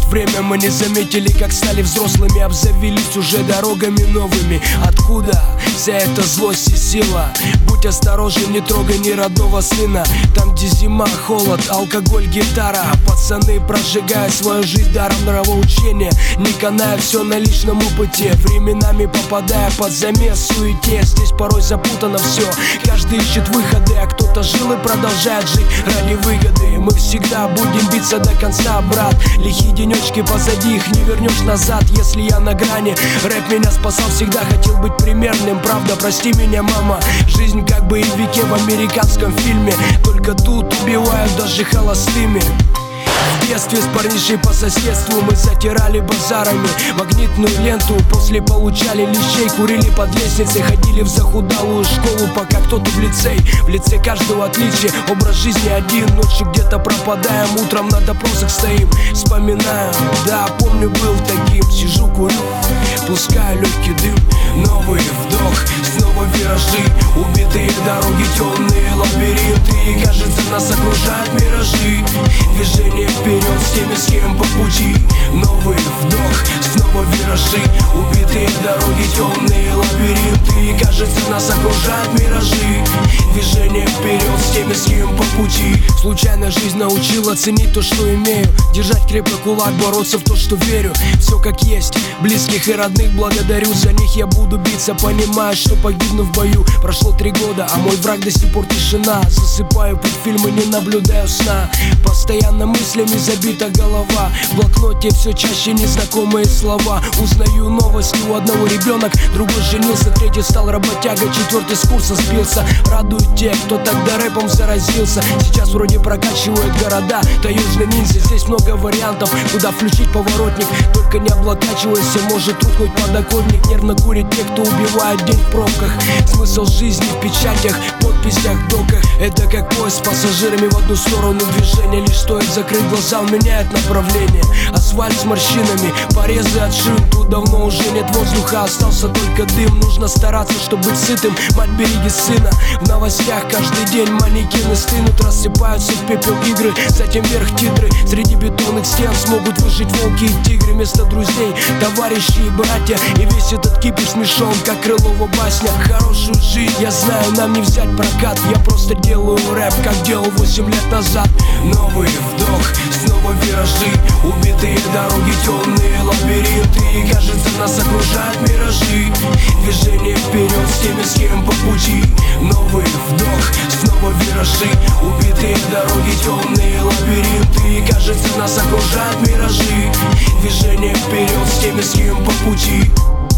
время мы не заметили, как стали взрослыми, обзавелись уже дорогами новыми. Откуда вся эта злость и сила? Будь осторожен, не трогай ни родного сына. Там, где зима, холод, алкоголь, гитара. Пацаны прожигают свою жизнь даром нравоучения, не каная все на личном опыте, временами попадая под замес в суете. Здесь порой запутано все, каждый ищет выходы, а кто-то жил и продолжает жить ради выгоды. Мы всегда будем биться до конца, брат. Лихие денечки позади, их не вернешь назад. Если я на грани, рэп меня спасал, всегда хотел быть примерным. Правда, прости меня, мама, жизнь как боевике в американском фильме, только тут убивают даже холостыми. В детстве с парнишей по соседству мы затирали базарами магнитную ленту, после получали лещей, курили под лестницей, ходили в захудалую школу, пока кто-то в лицей. В лице каждого отличие, образ жизни один, ночью где-то пропадаем, утром на допросах стоим, вспоминаем. Да, помню, был таким, сижу, курю, пускаю легкий дым, новый вдох, снова виражи, убитые дороги, темные лабиринты, и кажется, нас окружают миражи. Движение вперед с теми, с кем по пути, новый вдох, снова виражи, убитые дороги, темные лабиринты, и кажется, нас окружают миражи. Движение вперед с теми, с кем по пути. Случайно жизнь научила ценить то, что имею, держать крепко кулак, бороться в то, что верю. Все как есть, близких и родных благодарю, за них я буду биться, понимая, что погибну в бою. Прошло 3 года, а мой враг до сих пор тишина. Засыпаю под фильмы, не наблюдаю сна, постоянно мыслями забита голова. В блокноте все чаще незнакомые слова. Узнаю новости, у одного ребенок, другой женился, третий стал работяга, 4-й с курса сбился. Радуют те, кто тогда рэпом заразился. Сейчас вроде прокачивают города, таежный ниндзя. Здесь много вариантов, куда включить поворотник, только не облокачивайся, может рухнуть подоконник. Нервно курят те, кто убивает день в пробках. Смысл жизни в печатях, подписях, доках. Это как поезд с пассажирами в одну сторону движения. Лишь стоит закрыть глаза, он меняет направление. Асфальт с морщинами, порезы от шин. Тут давно уже нет воздуха, остался только дым. Нужно стараться, чтобы быть сытым, мать, береги сына. В новостях каждый день манекены стынут, рассыпаются в пепел игры, затем вверх титры. Среди бетонных стен смогут выжить волки и тигры. Вместо друзей, товарищи и братья, и весь этот кипиш смешон, как Крылова басня. Хорошую жизнь, я знаю, нам не взять прокат. Я просто делаю рэп, как делал 8 лет назад. Новый вдох, снова виражи, убитые дороги, темные лабиринты, и кажется, нас окружают миражи. Движение вперед с теми, с кем по пути, новый вдох, снова виражи, убитые дороги, темные лабиринты, и кажется, нас окружают миражи. Движение вперед с теми, с кем по пути.